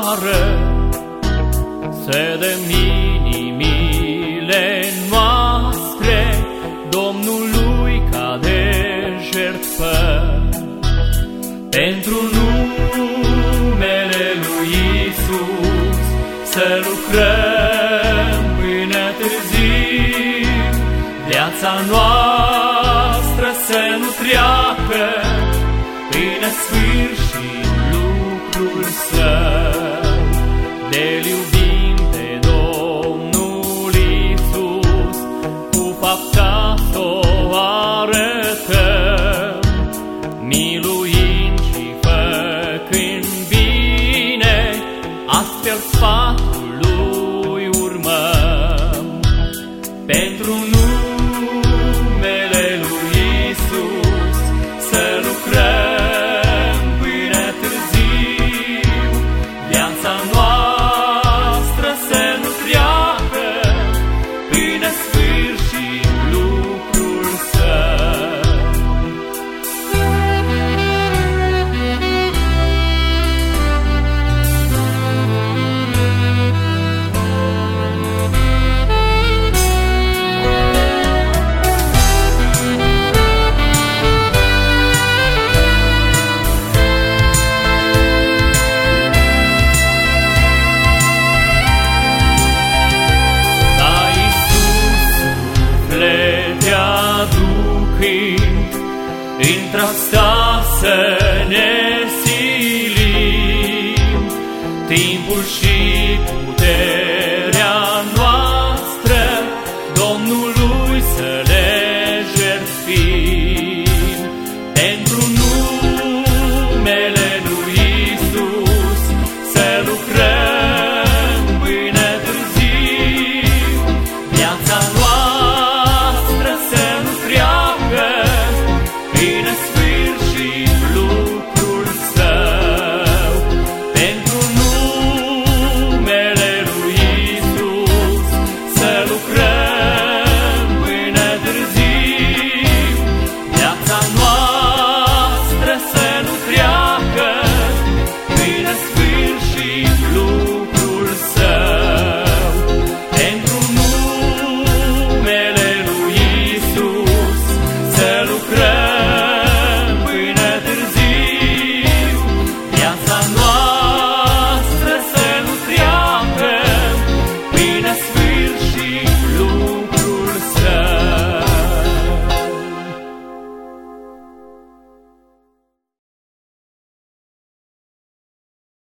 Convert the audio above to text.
să dăm inimile noastre Domnului ca de jertfă. Pentru numele lui Iisus să lucrăm până târziu, viața noastră să nu treacă până sfârșit lucrul său. De-l iubim pe Domnul Iisus, cu fapta s-o arătăm, miluind și făcând bine, astfel sfatul lui urmăm. Pentru numele lui Iisus să lucrăm până târziu, viața noastră să nu treacă până sfârșit lucrul său. Într-asta să ne silim, timpul și puterea